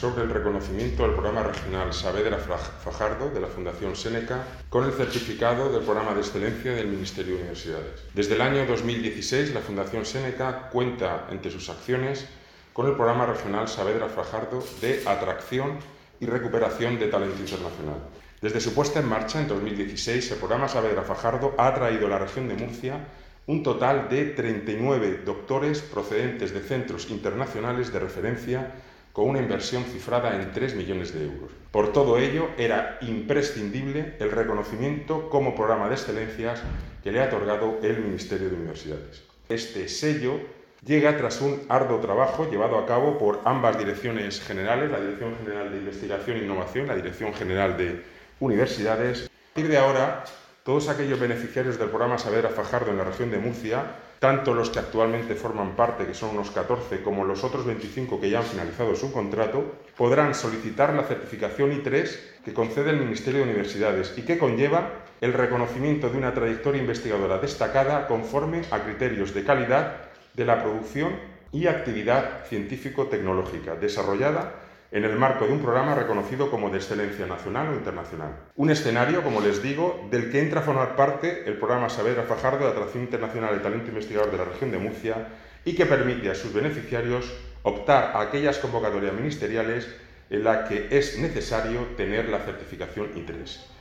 sobre el reconocimiento del programa regional Saavedra Fajardo de la Fundación Seneca con el certificado del programa de excelencia del Ministerio de Universidades. Desde el año 2016, la Fundación Seneca cuenta entre sus acciones con el programa regional Saavedra Fajardo de atracción y recuperación de talento internacional. Desde su puesta en marcha en 2016, el programa Saavedra Fajardo ha atraído a la región de Murcia un total de 39 doctores procedentes de centros internacionales de referencia con una inversión cifrada en 3 millones de euros. Por todo ello, era imprescindible el reconocimiento como programa de excelencias que le ha otorgado el Ministerio de Universidades. Este sello llega tras un arduo trabajo llevado a cabo por ambas direcciones generales, la Dirección General de Investigación e Innovación, la Dirección General de Universidades. A partir de ahora, todos aquellos beneficiarios del programa Saavedra Fajardo en la región de Murcia, tanto los que actualmente forman parte, que son unos 14, como los otros 25 que ya han finalizado su contrato, podrán solicitar la certificación I3 que concede el Ministerio de Universidades y que conlleva el reconocimiento de una trayectoria investigadora destacada conforme a criterios de calidad de la producción y actividad científico-tecnológica desarrollada en el marco de un programa reconocido como de excelencia nacional o internacional. Un escenario, como les digo, del que entra a formar parte el programa Saavedra Fajardo de Atracción Internacional de Talento Investigador de la región de Murcia y que permite a sus beneficiarios optar a aquellas convocatorias ministeriales en las que es necesario tener la certificación I3.